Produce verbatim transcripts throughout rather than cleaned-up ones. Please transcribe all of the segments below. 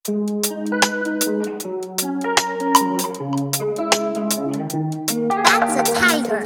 That's a tiger.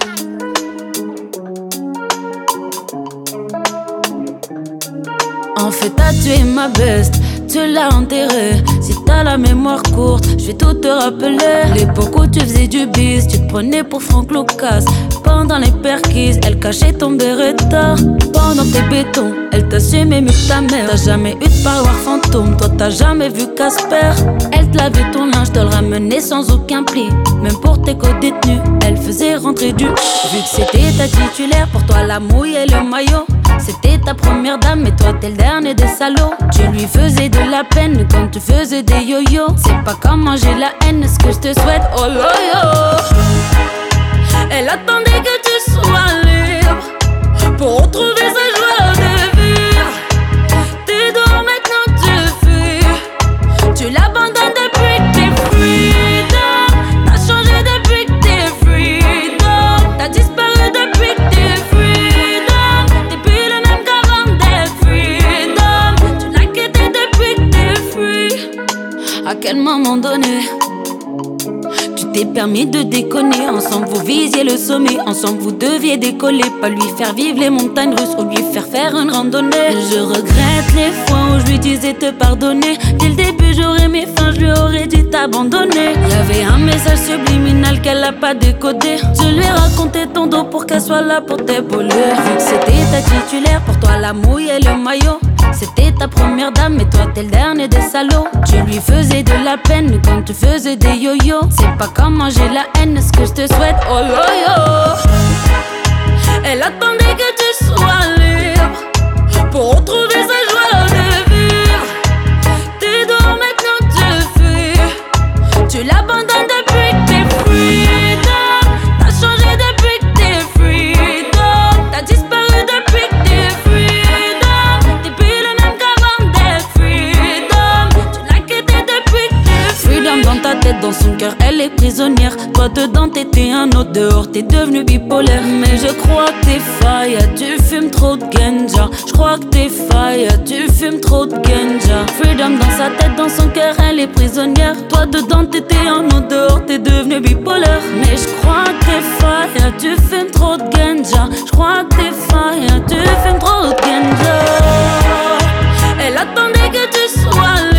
En fait, t'as tué ma best, tu l'as enterrée. Si t'as la mémoire courte, je vais tout te rappeler. L'époque où tu faisais du bis, tu te prenais pour Franck Lucas. Pendant les perquises, elle cachait ton Beretta. Pendant tes bétons, elle t'assumait mieux que ta mère. T'as jamais eu de parloir fantôme, toi t'as jamais vu Casper. Elle te lavait ton linge, te le ramenait sans aucun pli. Même pour tes co-détenus, elle faisait rentrer du. Vu que c'était ta titulaire, pour toi la mouille et le maillot. C'était ta première dame, mais toi t'es le dernier des salauds. Tu lui faisais de la peine quand tu faisais des yo-yo. C'est pas comment j'ai la haine, ce que je te souhaite, oh yo-yo. Elle attendait que tu sois libre pour retrouver sa joie de vivre. T'es dehors maintenant, tu fuis. Tu l'abandonnes depuis que t'es freedom. T'as changé depuis que t'es freedom. T'as disparu depuis que t'es freedom. T'es plus le même qu'avant d'être freedom. Tu l'as quitté depuis que t'es free. À quel moment donné tu t'es permis de déconner? Ensemble vous visiez le sommet, ensemble vous deviez décoller. Pas lui faire vivre les montagnes russes ou lui faire faire une randonnée. Je regrette les fois où je lui disais te pardonner. Dès le début j'aurais mis fin, je lui aurais dit t'abandonner. Y'avait un message subliminal qu'elle a pas décodé. Je lui ai raconté ton dos pour qu'elle soit là pour t'épauler. Vu que c'était ta titulaire, pour toi la mouille et le maillot. C'était ta première dame, mais toi t'es le dernier des salauds. Tu lui faisais de la peine quand tu faisais des yo-yo. C'est pas comment j'ai la haine, ce que je te souhaite, oh yo-yo. Elle attendait que tu sois libre pour retrouver sa joie de vivre. T'es dehors maintenant, tu fuis. Tu l'abandonnes depuis que t'es freedom. T'as changé depuis que t'es freedom. T'as disparu depuis que t'es freedom. T'es plus le même qu'avant d'être freedom. Tu l'as quitté depuis que t'es freedom. Dans ta tête, dans son cœur, elle est prisonnière. Toi dedans t'étais un autre, dehors t'es devenu bipolaire. Mais je crois que t'es faille, tu fumes trop de ganja. Je crois que t'es faille, tu fumes trop de ganja. Freedom dans sa tête, dans son cœur, elle est prisonnière. Toi dedans t'étais un autre, dehors t'es devenu bipolaire. Mais je crois que t'es faille, tu fumes trop de ganja. Je crois que t'es faille, tu fumes trop de ganja. Elle attendait que tu sois là